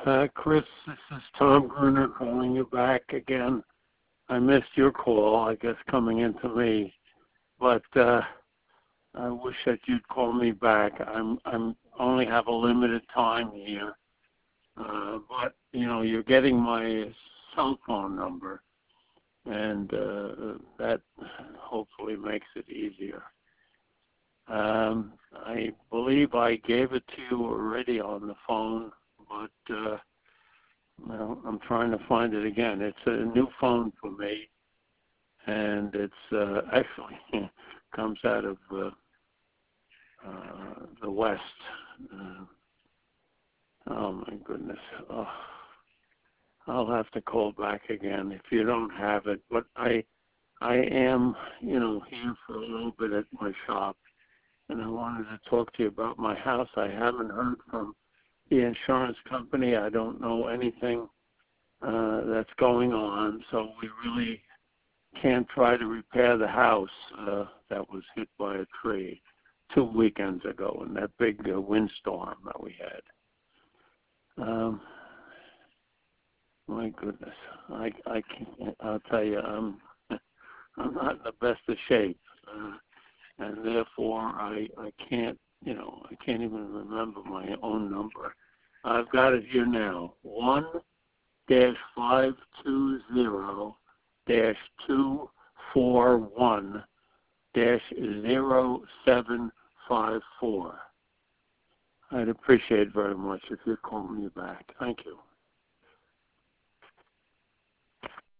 Chris, this is Tom Gruner calling you back again. I missed your call, I guess, coming into me, but I wish that you'd call me back. I'm only have a limited time here, but you know, you're getting my cell phone number, and that hopefully makes it easier. I believe I gave it to you already on the phone, but well, I'm trying to find it again. It's a new phone for me, and it's actually comes out of the West. Oh my goodness. Oh, I'll have to call back again if you don't have it. But I am, you know, here for a little bit at my shop, and I wanted to talk to you about my house. I haven't heard from the insurance company. I don't know anything that's going on, so we really can't try to repair the house that was hit by a tree 2 weekends ago in that big windstorm that we had. My goodness, I can't, I'll tell you, I'm not in the best of shape, and therefore I can't, you know, I can't even remember my own number. I've got it here now. 1-520-241-0754. I'd appreciate very much if you'd call me back. Thank you.